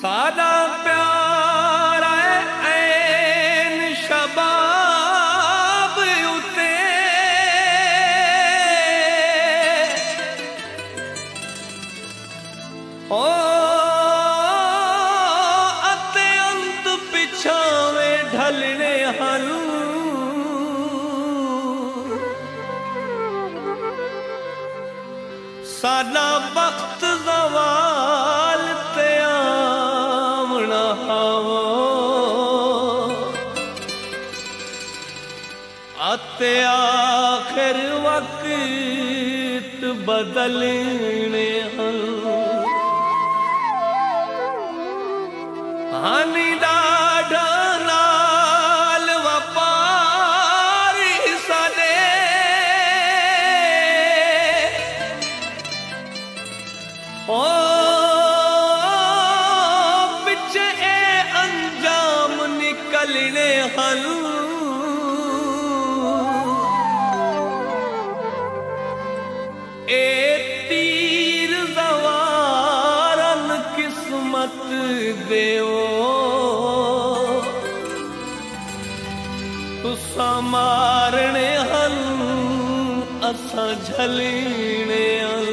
सादा प्यारा ऐन शबाब उते ओ अते अंत पिछावे ढलने हलू सादा वक्त ज़वाल ते आवना हावो आते आखिर वक्त बदलने हानी डाढ़ा नाल वपारी सदे ओ पिछे ए अंजाम निकलने हलू ए तीर ज़वारन किस्मत देओ तुसा मारने हल असा झलने हल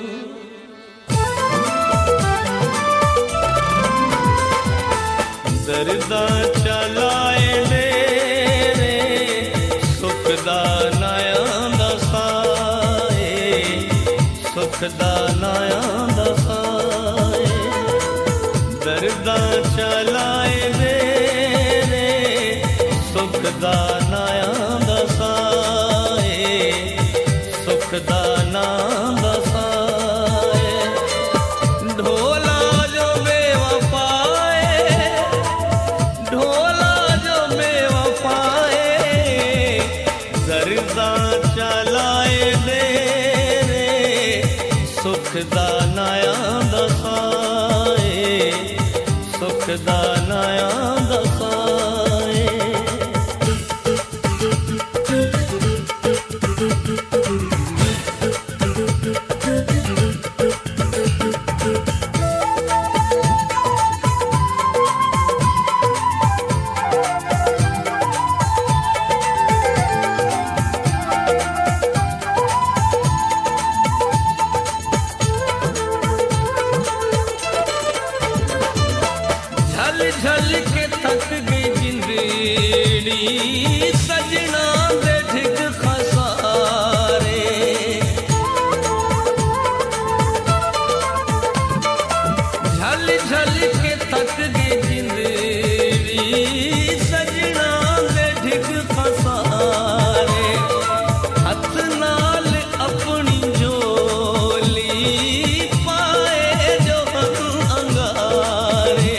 दर्दा चलाए रे सुखदा नया दसाए सुखदा नया दसाए दर्दा चलाए रे सुखदा नया दसाए सुखदा ना दसाए ढोला जो बेवफाए ढोला जो बेवफाए दर्दा चलाए रे सुखदा नया दसाए सुखदा नया दसाए झल के थक गई जिंदड़ी सजना दे ढिग खसारे झल झल के थक गई जिंदड़ी सजना दे ढिग खसारे हथ नाल अपनी झोली पाए जो हम अंगारे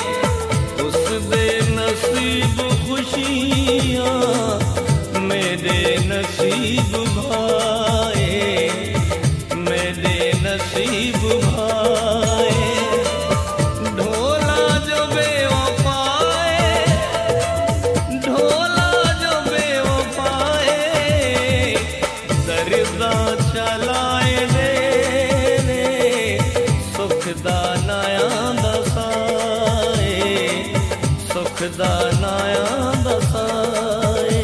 नसीब खुशियाँ मेरे नसीब भाए मेरे नसीब भाए ढोला जो बेवफाए ढोला जो बेवफाए दर्दा चलाए रे सुखदा नया दसाए सुखदा नया दसाए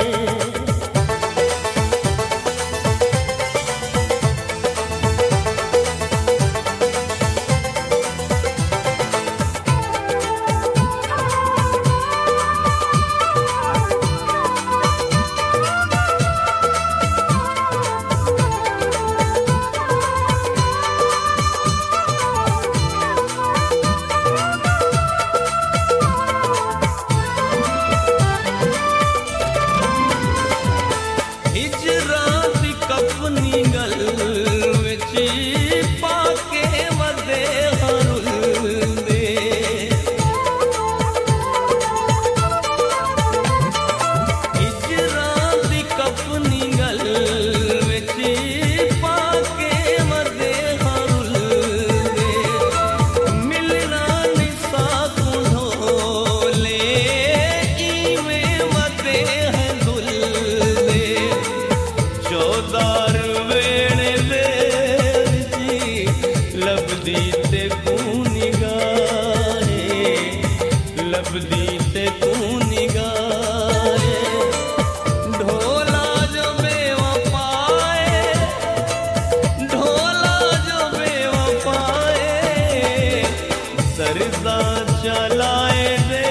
करदा चलाए दे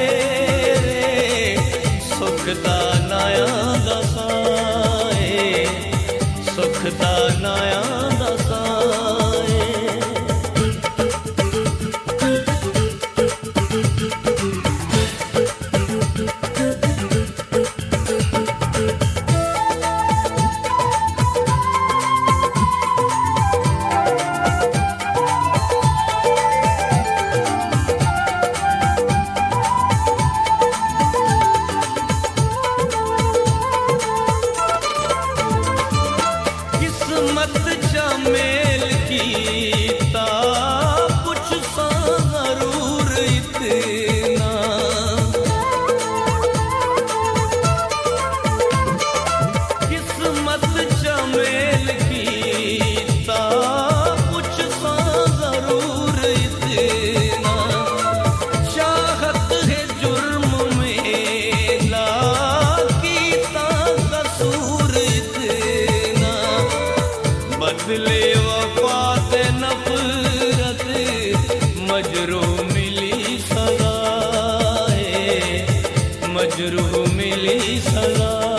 सुख दा नायां दसाए सुख दा नायां दसाए किस्मत चा मेल कीता कुछ सा जरूर इतना किस्मत चा मेल कीता कुछ सा जरूर इतना चाहत है जुर्म मेला कीता कसूर इतना बदले वफात नफरत मजरू मिली सजाए मजरू मिली सजा